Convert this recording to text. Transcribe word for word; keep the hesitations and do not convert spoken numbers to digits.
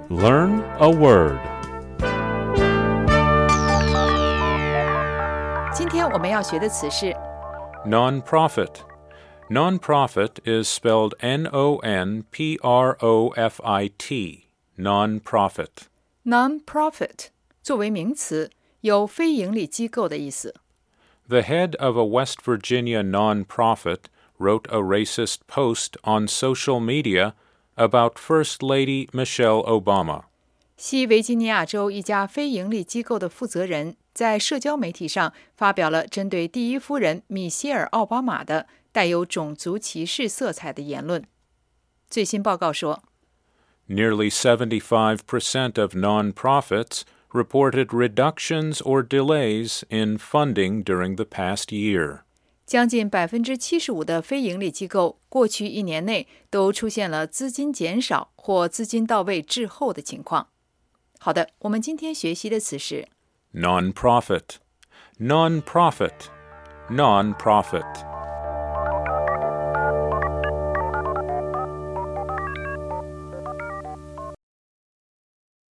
Learn a word. 今天我们要学的词是 Non-profit. Non-profit is spelled N O N P R O F I T. Non-profit. non-profit 作为名词，有非营利机构的意思。 The head of a West Virginia non-profit wrote a racist post on social media about First Lady Michelle Obama. 西维吉尼亚州一家非营利机构的负责人在社交媒体上发表了针对第一夫人米歇尔·奥巴马的带有种族歧视色彩的言论。最新报告说 Nearly seventy-five percent of nonprofits reported reductions or delays in funding during the past year. 将近 百分之七十五 的非营利机构过去一年内都出现了资金减少或资金到位滞后的情况。好的，我们今天学习的词是 Non-profit. Non-profit. Non-profit.